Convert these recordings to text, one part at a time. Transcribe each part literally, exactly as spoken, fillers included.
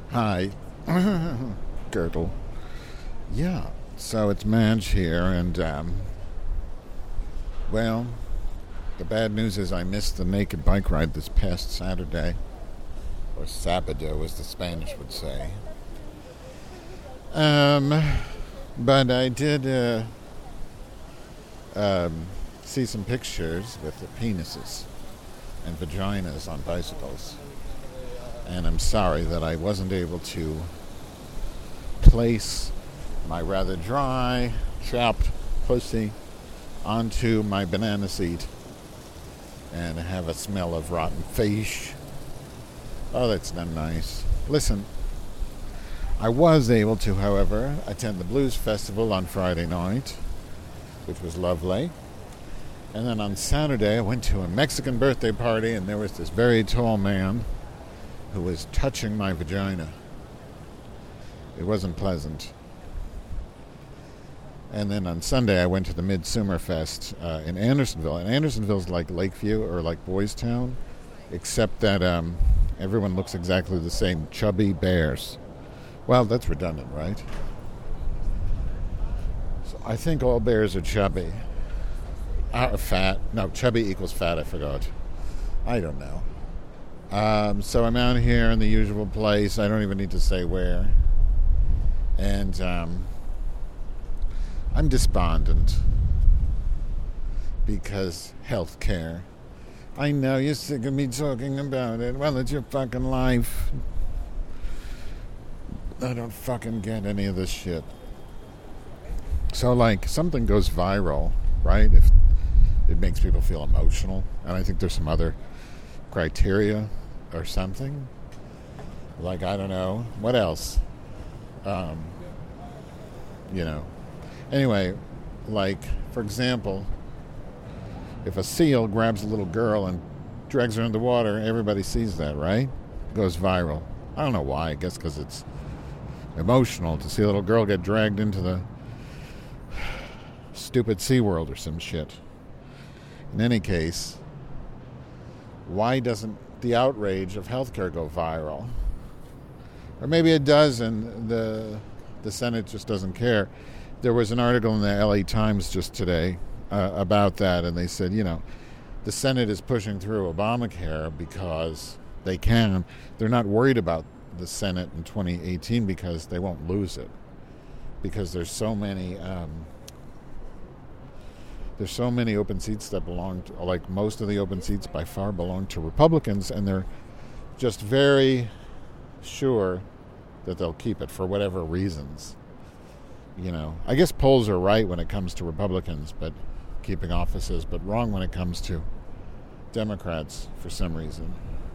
Hi. Girdle. Yeah, so it's Madge here, and, um, well, the bad news is I missed the naked bike ride this past Saturday, or Sabado, as the Spanish would say. Um, but I did, uh, um, see some pictures with the penises and vaginas on bicycles. And I'm sorry that I wasn't able to place my rather dry, chapped pussy onto my banana seat and have a smell of rotten fish. Oh, that's not nice. Listen, I was able to, however, attend the Blues Festival on Friday night, which was lovely. And then on Saturday, I went to a Mexican birthday party, and there was this very tall man who was touching my vagina. It wasn't pleasant. And then on Sunday, I went to the Midsummer Fest uh, in Andersonville. And Andersonville's like Lakeview or like Boys Town, except that um, everyone looks exactly the same. Chubby bears. Well, that's redundant, right? So I think all bears are chubby. Uh, fat. No, chubby equals fat, I forgot. I don't know. Um, so I'm out here in the usual place. I don't even need to say where. And um, I'm despondent because healthcare. I know you're sick of me talking about it. Well, it's your fucking life. I don't fucking get any of this shit. So, like, something goes viral, right? If it makes people feel emotional. And I think there's some other criteria or something. Like, I don't know. What else? Um, you know. Anyway, like, for example, if a seal grabs a little girl and drags her into the water, everybody sees that, right? It goes viral. I don't know why. I guess because it's emotional to see a little girl get dragged into the stupid SeaWorld or some shit. In any case, why doesn't the outrage of healthcare go viral? Or maybe it does and the the Senate just doesn't care. There was an article in the L A Times just today uh, about that, and they said, you know, the Senate is pushing through Obamacare because they can. They're not worried about the Senate in twenty eighteen because they won't lose it. Because there's so many... Um, There's so many open seats that belong to, like most of the open seats by far belong to Republicans, and they're just very sure that they'll keep it for whatever reasons. You know, I guess polls are right when it comes to Republicans, but keeping offices, but wrong when it comes to Democrats for some reason.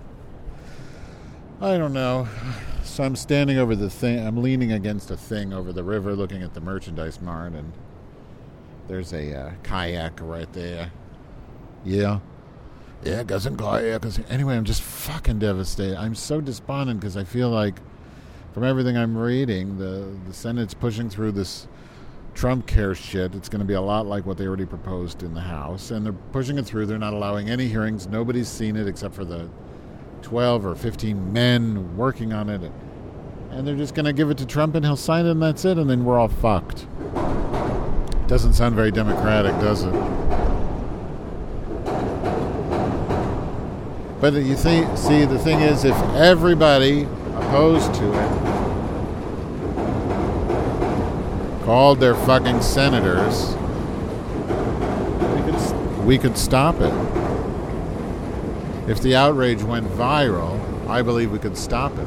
I don't know. So I'm standing over the thing, I'm leaning against a thing over the river looking at the merchandise mart, and there's a uh, kayak right there. Yeah. Yeah, got some kayakers. Anyway, I'm just fucking devastated. I'm so despondent because I feel like from everything I'm reading, the, the Senate's pushing through this Trump care shit. It's going to be a lot like what they already proposed in the House. And they're pushing it through. They're not allowing any hearings. Nobody's seen it except for the twelve or fifteen men working on it. And they're just going to give it to Trump and he'll sign it and that's it. And then we're all fucked. Doesn't sound very democratic, does it? But you think, see, the thing is, if everybody opposed to it called their fucking senators, we could, we could stop it. If the outrage went viral, I believe we could stop it.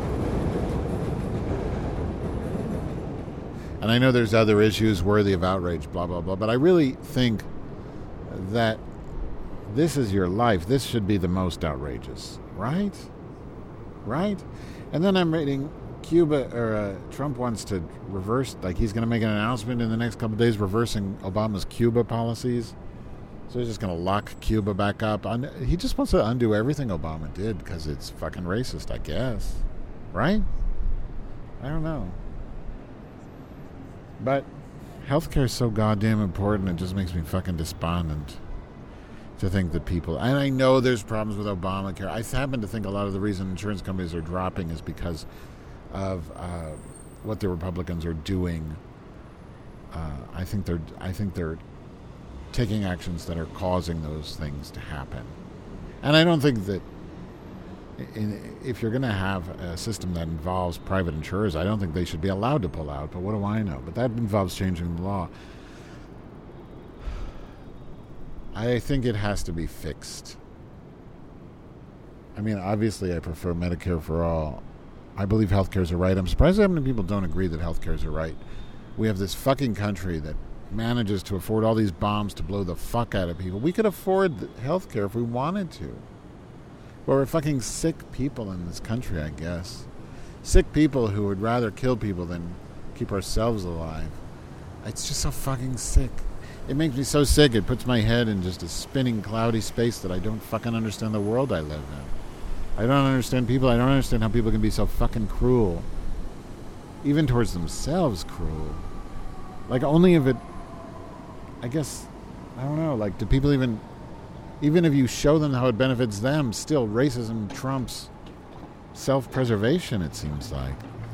And I know there's other issues worthy of outrage, blah, blah, blah. But I really think that this is your life. This should be the most outrageous, right? Right? And then I'm reading Cuba, or uh, Trump wants to reverse, like he's going to make an announcement in the next couple of days reversing Obama's Cuba policies. So he's just going to lock Cuba back up. He just wants to undo everything Obama did because it's fucking racist, I guess. Right? I don't know. But healthcare is so goddamn important, it just makes me fucking despondent to think that people... And I know there's problems with Obamacare. I happen to think a lot of the reason insurance companies are dropping is because of uh, what the Republicans are doing. Uh, I think they're I think they're taking actions that are causing those things to happen. And I don't think that in, if you're going to have a system that involves private insurers, I don't think they should be allowed to pull out. But what do I know? But that involves changing the law. I think it has to be fixed. I mean, obviously, I prefer Medicare for all. I believe healthcare is a right. I'm surprised how many people don't agree that healthcare is a right. We have this fucking country that manages to afford all these bombs to blow the fuck out of people. We could afford healthcare if we wanted to. But we're fucking sick people in this country, I guess. Sick people who would rather kill people than keep ourselves alive. It's just so fucking sick. It makes me so sick, it puts my head in just a spinning, cloudy space that I don't fucking understand the world I live in. I don't understand people. I don't understand how people can be so fucking cruel. Even towards themselves cruel. Like, only if it... I guess... I don't know. Like, do people even... Even if you show them how it benefits them, still racism trumps self-preservation, it seems like.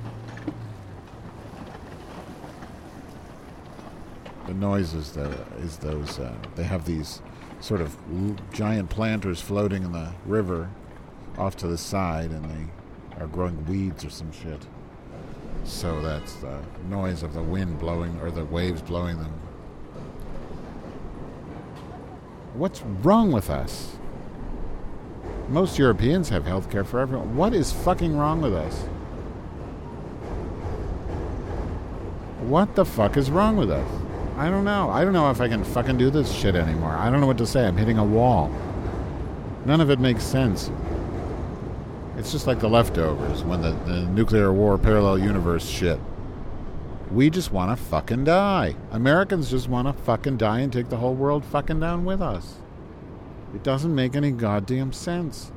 The noise is, the, is those... Uh, they have these sort of giant planters floating in the river off to the side, and they are growing weeds or some shit. So that's the noise of the wind blowing, or the waves blowing them. What's wrong with us? Most Europeans have health care for everyone. What is fucking wrong with us? What the fuck is wrong with us? I don't know. I don't know if I can fucking do this shit anymore. I don't know what to say. I'm hitting a wall. None of it makes sense. It's just like The Leftovers, when the, the nuclear war parallel universe shit. We just want to fucking die. Americans just want to fucking die and take the whole world fucking down with us. It doesn't make any goddamn sense.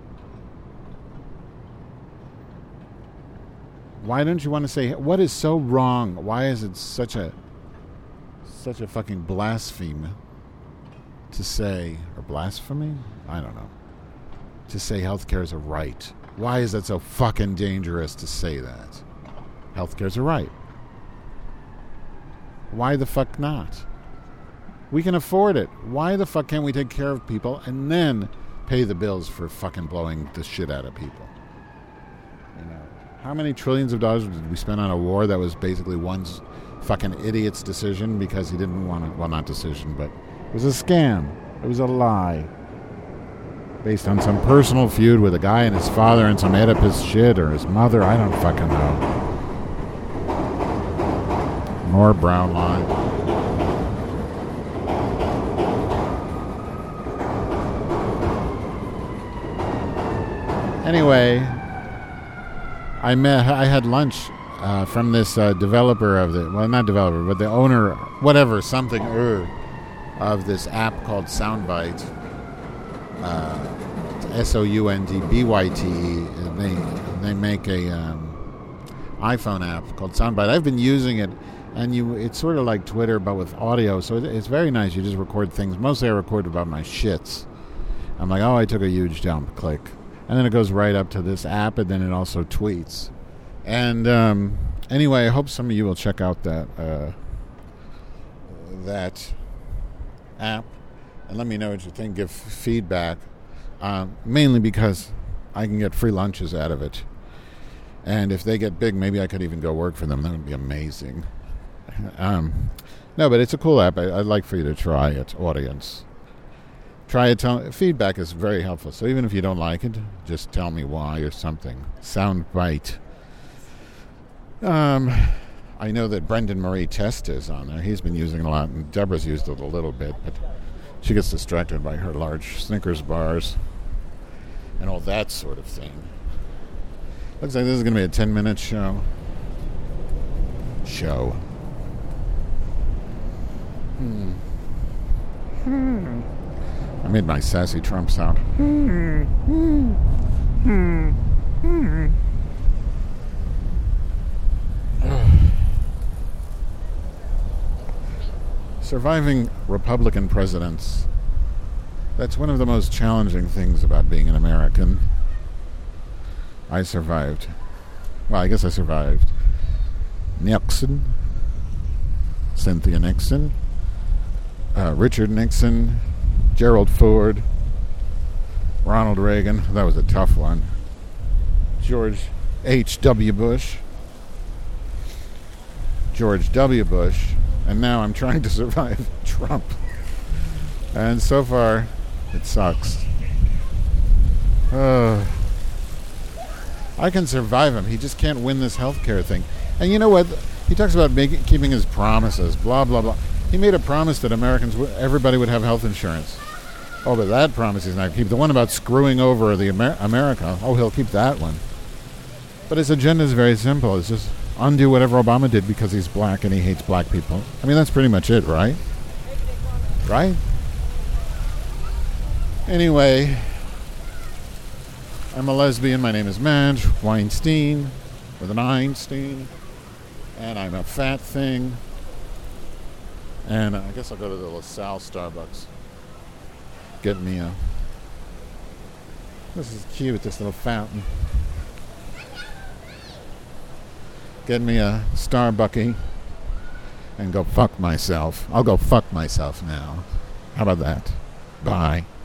Why don't you want to say, what is so wrong? Why is it such a such a fucking blasphemy to say, or blasphemy? I don't know. To say healthcare is a right. Why is that so fucking dangerous to say that? Healthcare is a right. Why the fuck not? We can afford it. Why the fuck can't we take care of people and then pay the bills for fucking blowing the shit out of people? You know, how many trillions of dollars did we spend on a war that was basically one fucking idiot's decision because he didn't want to, well, not decision, but it was a scam. It was a lie. Based on some personal feud with a guy and his father and some Oedipus shit, or his mother, I don't fucking know. More brown line. Anyway, I met. I had lunch uh, from this uh, developer of the well, not developer, but the owner, whatever, something er, of this app called Soundbite. Uh, S O U N D B Y T E. They they make a um, iPhone app called Soundbite. I've been using it. And you, it's sort of like Twitter, but with audio. So it, it's very nice. You just record things. Mostly I record about my shits. I'm like, oh, I took a huge jump. Click. And then it goes right up to this app, and then it also tweets. And um, anyway, I hope some of you will check out that uh, that app. And let me know what you think. Give feedback. Uh, mainly because I can get free lunches out of it. And if they get big, maybe I could even go work for them. That would be amazing. Um, no, but it's a cool app. I, I'd like for you to try it, audience. Try it. Tell, feedback is very helpful. So even if you don't like it, just tell me why or something. Soundbite. Um, I know that Brendan Marie Test is on there. He's been using it a lot, and Deborah's used it a little bit, but she gets distracted by her large Snickers bars and all that sort of thing. Looks like this is going to be a ten-minute show. Show. Hmm. Hmm. I made my sassy Trump sound. Hmm. Hmm. Hmm. Hmm. Surviving Republican presidents. That's one of the most challenging things about being an American. I survived Well, I guess I survived Nixon, Cynthia Nixon, uh, Richard Nixon, Gerald Ford, Ronald Reagan. That was a tough one. George H W. Bush, George W. Bush, and now I'm trying to survive Trump. And so far, it sucks. Uh, I can survive him. He just can't win this healthcare thing. And you know what? He talks about making, keeping his promises, blah, blah, blah. He made a promise that Americans, everybody would have health insurance. Oh, but that promise he's not going to keep. The one about screwing over the Amer- America, oh, he'll keep that one. But his agenda is very simple. It's just undo whatever Obama did because he's black and he hates black people. I mean, that's pretty much it, right? Right? Anyway, I'm a lesbian. My name is Madge Weinstein, with an Einstein. And I'm a fat thing. And I guess I'll go to the LaSalle Starbucks. Get me a... This is cute, this little fountain. Get me a Starbucky and go fuck myself. I'll go fuck myself now. How about that? Bye.